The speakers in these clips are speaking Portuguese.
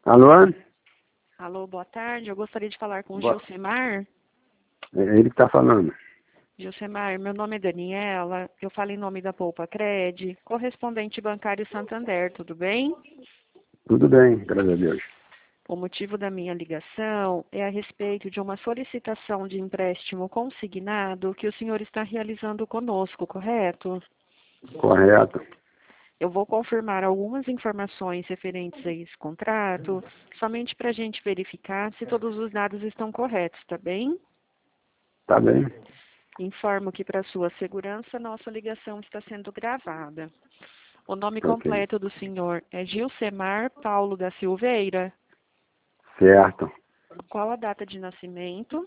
Alô? Alô, boa tarde. Eu gostaria de falar com o Boa- Gilcemar. É ele que está falando. Gilcemar, meu nome é Daniela. Eu falo em nome da Poupa Cred, correspondente bancário Santander, tudo bem? Tudo bem, graças a Deus. O motivo da minha ligação é a respeito de uma solicitação de empréstimo consignado que o senhor está realizando conosco, correto? Correto. Eu vou confirmar algumas informações referentes a esse contrato, somente para a gente verificar se todos os dados estão corretos, tá bem? Tá bem. Informo que, para sua segurança, nossa ligação está sendo gravada. O nome Ok. completo do senhor é Gilcemar Paulo da Silveira. Certo. Qual a data de nascimento?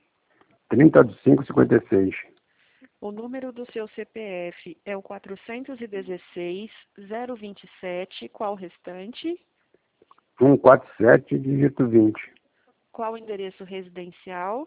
30/5/56. O número do seu CPF é o 416-027. Qual o restante? 147, dígito 20. Qual o endereço residencial?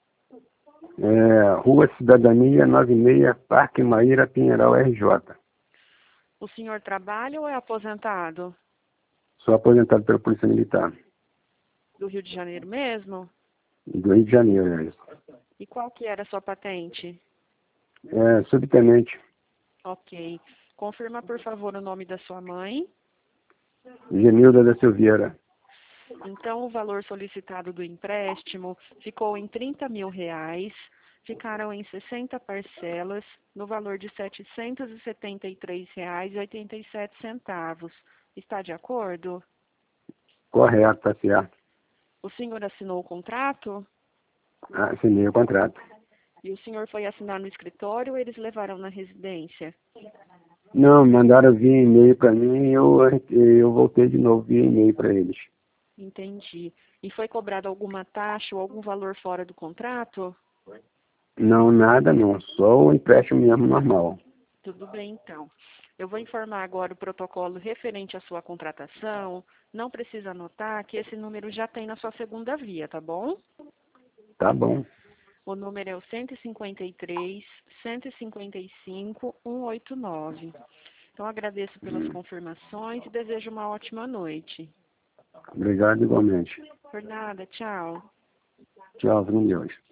Rua Cidadania 96, Parque Maíra, Pinheiral, RJ. O senhor trabalha ou é aposentado? Sou aposentado pela Polícia Militar. Do Rio de Janeiro mesmo? Do Rio de Janeiro, é isso. E qual que era a sua patente? Subtenente. Ok. Confirma, por favor, o nome da sua mãe. Genilda da Silveira. Então, o valor solicitado do empréstimo ficou em R$ 30.000, ficaram em 60 parcelas, no valor de R$ 773,87. Está de acordo? Correto, tá certo. O senhor assinou o contrato? Assinei o contrato. E o senhor foi assinar no escritório ou eles levaram na residência? Não, mandaram via e-mail para mim e eu voltei de novo via e-mail para eles. Entendi. E foi cobrado alguma taxa ou algum valor fora do contrato? Não, nada não. Só o empréstimo mesmo normal. Tudo bem, então. Eu vou informar agora o protocolo referente à sua contratação. Não precisa anotar que esse número já tem na sua segunda via, tá bom? Tá bom. O número é o 153-155-189. Então, agradeço pelas confirmações e desejo uma ótima noite. Obrigado igualmente. Por nada, tchau. Tchau, com Deus.